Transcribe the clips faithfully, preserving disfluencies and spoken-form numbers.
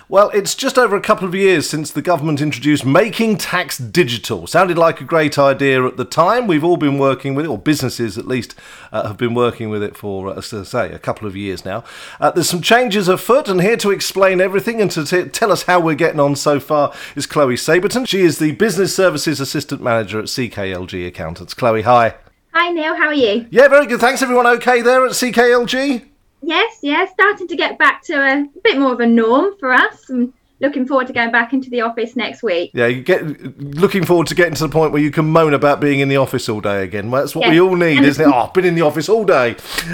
Well, it's just over a couple of years since the government introduced Making Tax Digital. Sounded like a great idea at the time. We've all been working with it, or businesses at least uh, have been working with it for, uh, as I say, a couple of years now. Uh, there's some changes afoot, and here to explain everything and to t- tell us how we're getting on so far is Chloe Saberton. She is the Business Services Assistant Manager at C K L G Accountants. Chloe, hi. Hi Neil, how are you? Yeah, very good. Thanks. Everyone okay there at C K L G? Yes, yes, starting to get back to a bit more of a norm for us. I'm looking forward to going back into the office next week. Yeah, you get looking forward to getting to the point where you can moan about being in the office all day again. Well, that's what yes. we all need, and isn't it? Oh, I've been in the office all day.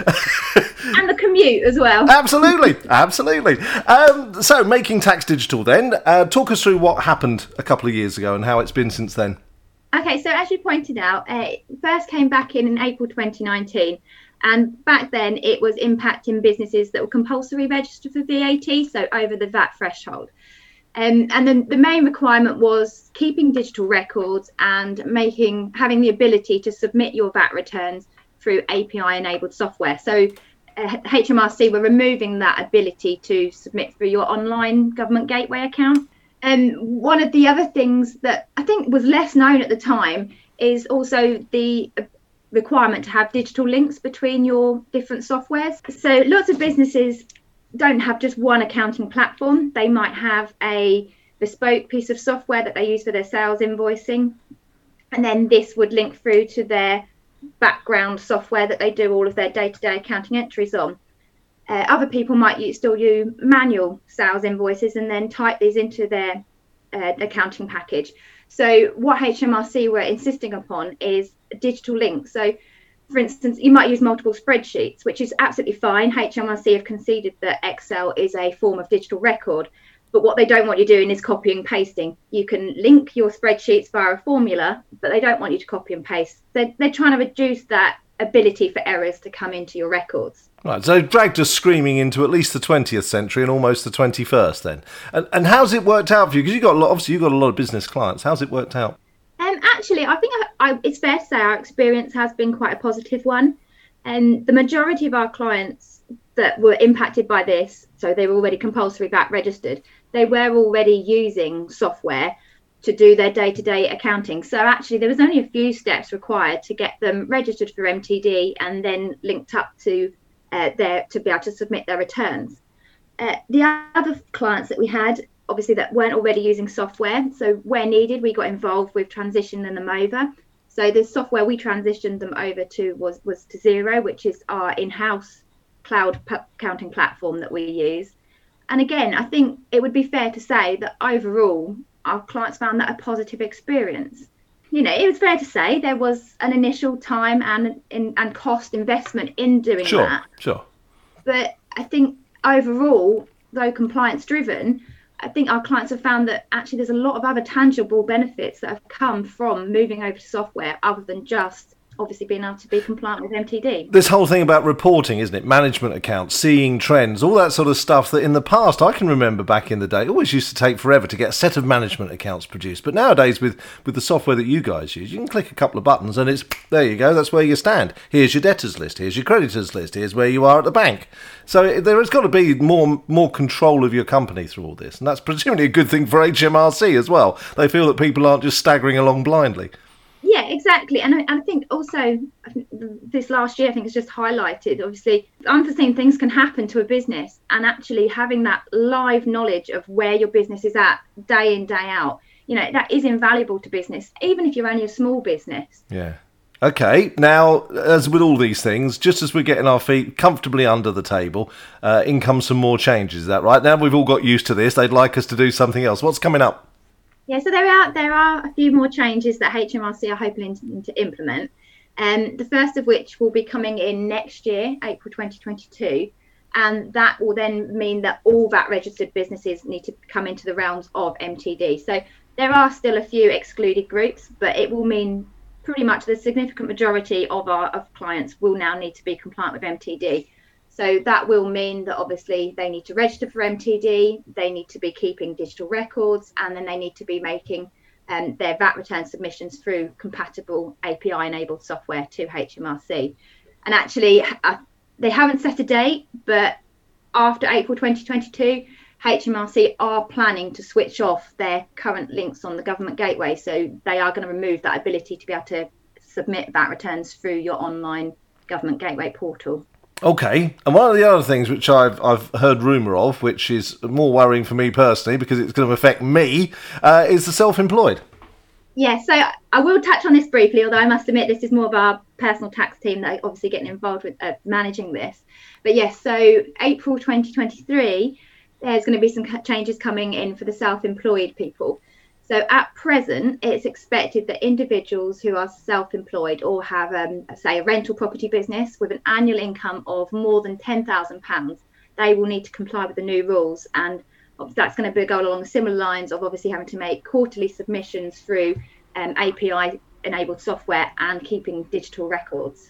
And the commute as well. Absolutely, absolutely. Um, so, Making Tax Digital then. Uh, talk us through what happened a couple of years ago and how it's been since then. Okay, so as you pointed out, uh, it first came back in, in April twenty nineteen. And back then it was impacting businesses that were compulsory registered for V A T, so over the V A T threshold. Um, and then the main requirement was keeping digital records and making having the ability to submit your V A T returns through A P I-enabled software. So uh, H M R C were removing that ability to submit through your online government gateway account. And one of the other things that I think was less known at the time is also the requirement to have digital links between your different softwares. So lots of businesses don't have just one accounting platform. They might have a bespoke piece of software that they use for their sales invoicing, and then this would link through to their background software that they do all of their day-to-day accounting entries on. Uh, other people might use, still use manual sales invoices and then type these into their uh, accounting package. So what H M R C were insisting upon is a digital link. So, for instance, you might use multiple spreadsheets, which is absolutely fine. H M R C have conceded that Excel is a form of digital record, but what they don't want you doing is copying and pasting. You can link your spreadsheets via a formula, but they don't want you to copy and paste. They're, they're trying to reduce that ability for errors to come into your records. Right, so dragged us screaming into at least the twentieth century and almost the twenty-first then. And and how's it worked out for you? Because you've got a lot, obviously you've got a lot of business clients. How's it worked out? Um, actually, I think I, I, it's fair to say our experience has been quite a positive one. And the majority of our clients that were impacted by this, so they were already compulsory V A T registered, they were already using software to do their day-to-day accounting. So actually there was only a few steps required to get them registered for M T D and then linked up to uh, their to be able to submit their returns. Uh, the other clients that we had, obviously that weren't already using software, so where needed we got involved with transitioning them over. So the software we transitioned them over to was was to Xero, which is our in-house cloud p- accounting platform that we use. And again, I think it would be fair to say that overall our clients found that a positive experience. You know, it was fair to say there was an initial time and in, and cost investment in doing sure, that. Sure, sure. But I think overall, though compliance driven, I think our clients have found that actually there's a lot of other tangible benefits that have come from moving over to software other than just obviously being able to be compliant with M T D. This whole thing about reporting, isn't it? Management accounts, seeing trends, all that sort of stuff that in the past, I can remember back in the day, it always used to take forever to get a set of management accounts produced. But nowadays with, with the software that you guys use, you can click a couple of buttons and it's, there you go, that's where you stand. Here's your debtors list, here's your creditors list, here's where you are at the bank. So there has got to be more more control of your company through all this. And that's presumably a good thing for H M R C as well. They feel that people aren't just staggering along blindly. Yeah, exactly. And I, and I think also I think this last year, I think it's just highlighted, obviously, unforeseen things can happen to a business, and actually having that live knowledge of where your business is at day in, day out, you know, that is invaluable to business, even if you're only a small business. Yeah. Okay, now, as with all these things, just as we're getting our feet comfortably under the table, uh, in comes some more changes, is that right? Now we've all got used to this, they'd like us to do something else. What's coming up? Yeah, so there are there are a few more changes that H M R C are hoping to implement. Um, the first of which will be coming in next year, April twenty twenty-two, and that will then mean that all V A T registered businesses need to come into the realms of M T D. So there are still a few excluded groups, but it will mean pretty much the significant majority of our of clients will now need to be compliant with M T D. So that will mean that obviously they need to register for M T D, they need to be keeping digital records, and then they need to be making um, their V A T return submissions through compatible A P I-enabled software to H M R C. And actually, uh, they haven't set a date, but after April twenty twenty-two, H M R C are planning to switch off their current links on the government gateway. So they are going to remove that ability to be able to submit V A T returns through your online government gateway portal. Okay, and one of the other things which I've I've heard rumour of, which is more worrying for me personally because it's going to affect me, uh, is the self-employed. Yeah, so I will touch on this briefly, although I must admit this is more of our personal tax team that are obviously getting involved with uh, managing this. But yes, so April twenty twenty-three, there's going to be some changes coming in for the self-employed people. So at present, it's expected that individuals who are self-employed or have, um, say, a rental property business with an annual income of more than ten thousand pounds, they will need to comply with the new rules. And that's going to go along similar lines of obviously having to make quarterly submissions through um, A P I-enabled software and keeping digital records.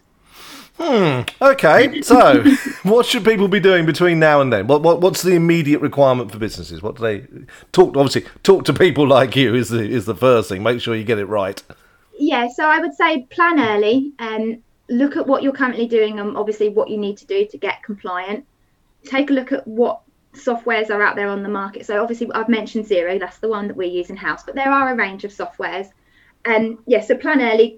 Hmm. Okay. So, what should people be doing between now and then? What, what What's the immediate requirement for businesses? What do they talk? Obviously, talk to people like you is the is the first thing. Make sure you get it right. Yeah. So I would say plan early and look at what you're currently doing and obviously what you need to do to get compliant. Take a look at what softwares are out there on the market. So obviously, I've mentioned Xero. That's the one that we use in house. But there are a range of softwares. And yeah. So plan early.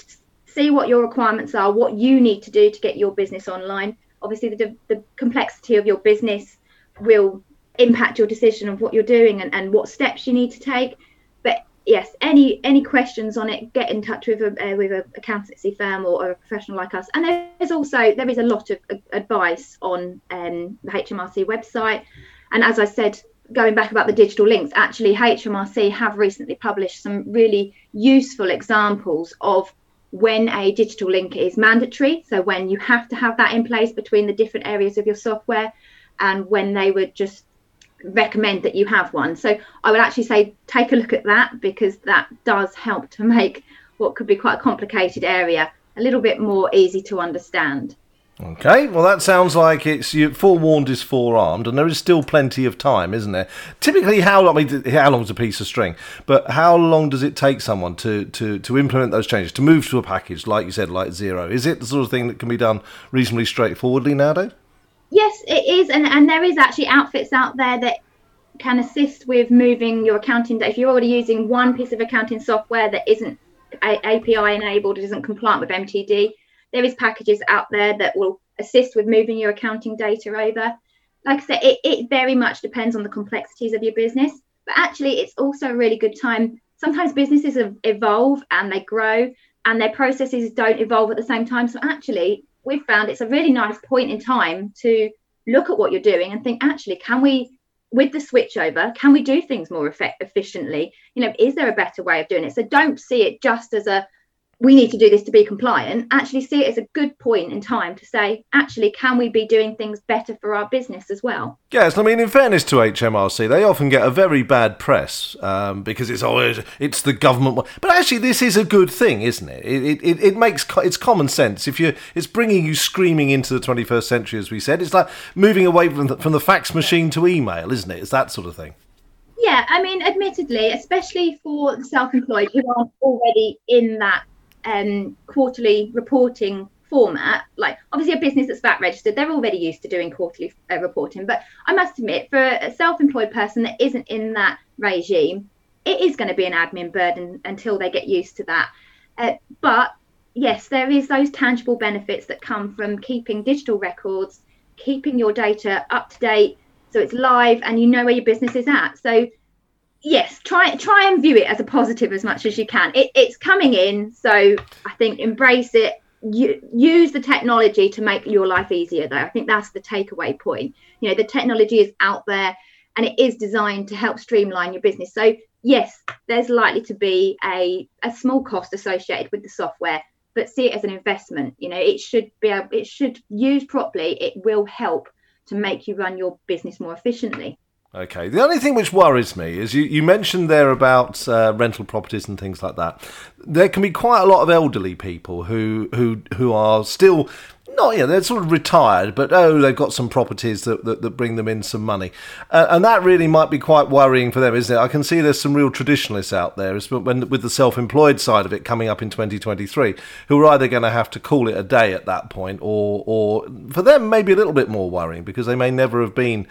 See what your requirements are, what you need to do to get your business online. Obviously, the, the complexity of your business will impact your decision of what you're doing and, and what steps you need to take. But yes, any any questions on it, get in touch with a uh, with an accountancy firm or, or a professional like us. And there's also there is a lot of uh, advice on um, the H M R C website. And as I said, going back about the digital links, actually H M R C have recently published some really useful examples of when a digital link is mandatory, so when you have to have that in place between the different areas of your software, and when they would just recommend that you have one. So I would actually say take a look at that, because that does help to make what could be quite a complicated area a little bit more easy to understand. Okay, well that sounds like it's you, forewarned is forearmed, and there is still plenty of time, isn't there? Typically, how long? I mean, how long is a piece of string? But how long does it take someone to, to, to implement those changes, to move to a package like you said, like Xero? Is it the sort of thing that can be done reasonably straightforwardly nowadays? Yes, it is, and and there is actually outfits out there that can assist with moving your accounting data. If you're already using one piece of accounting software that isn't A P I enabled, isn't compliant with M T D. There is packages out there that will assist with moving your accounting data over. Like I said, it, it very much depends on the complexities of your business, but actually it's also a really good time. Sometimes businesses evolve and they grow and their processes don't evolve at the same time. So actually we've found it's a really nice point in time to look at what you're doing and think, actually, can we, with the switchover, can we do things more effect- efficiently? You know, is there a better way of doing it? So don't see it just as a, we need to do this to be compliant. Actually see it as a good point in time to say, actually, can we be doing things better for our business as well? Yes, I mean, in fairness to H M R C, they often get a very bad press um, because it's always it's the government. But actually, this is a good thing, isn't it? It it, it makes it's common sense. If you it's bringing you screaming into the twenty-first century, as we said. It's like moving away from the, from the fax machine to email, isn't it? It's that sort of thing. Yeah, I mean, admittedly, especially for the self-employed who aren't already in that um quarterly reporting format, like obviously a business that's V A T registered, they're already used to doing quarterly uh, reporting, but I must admit, for a self-employed person that isn't in that regime, it is going to be an admin burden until they get used to that. Uh, but yes, there is those tangible benefits that come from keeping digital records, keeping your data up to date so it's live and you know where your business is at. So yes, try try and view it as a positive as much as you can. It, it's coming in, so I think embrace it. You, use the technology to make your life easier, though. I think that's the takeaway point. You know, the technology is out there and it is designed to help streamline your business. So yes, there's likely to be a, a small cost associated with the software, but see it as an investment. You know, it should be able, it should used properly. It will help to make you run your business more efficiently. Okay. The only thing which worries me is you, you mentioned there about uh, rental properties and things like that. There can be quite a lot of elderly people who who who are still not, you know, they're sort of retired, but oh, they've got some properties that, that, that bring them in some money. Uh, and that really might be quite worrying for them, isn't it? I can see there's some real traditionalists out there, when, with the self-employed side of it coming up in twenty twenty-three, who are either going to have to call it a day at that point, or, or for them, maybe a little bit more worrying because they may never have been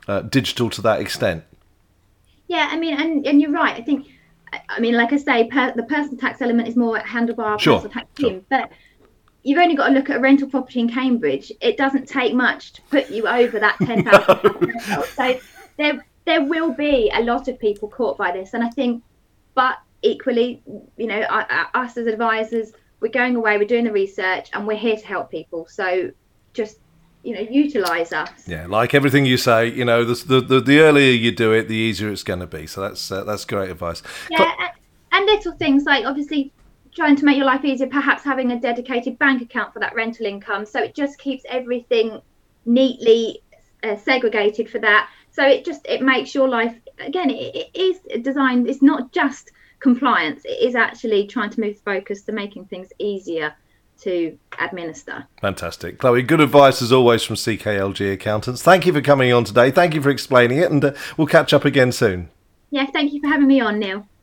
uh, digital to that extent. Yeah, I mean, and, and you're right. I think, I mean, like I say, per, the personal tax element is more handled by our Sure, personal tax sure. team, but you've only got to look at a rental property in Cambridge. It doesn't take much to put you over that ten thousand pounds threshold. So there, there will be a lot of people caught by this. And I think, but equally, you know, us as advisors, we're going away, we're doing the research, and we're here to help people. So just, you know, utilise us. Yeah, like everything you say, you know, the the, the earlier you do it, the easier it's going to be. So that's uh, that's great advice. Yeah, and little things like obviously trying to make your life easier, perhaps having a dedicated bank account for that rental income. So it just keeps everything neatly uh, segregated for that. So it just, it makes your life, again, it, it is designed, it's not just compliance, it is actually trying to move focus to making things easier to administer. Fantastic. Chloe, good advice as always from C K L G Accountants. Thank you for coming on today. Thank you for explaining it, and uh, we'll catch up again soon. Yeah, thank you for having me on, Neil.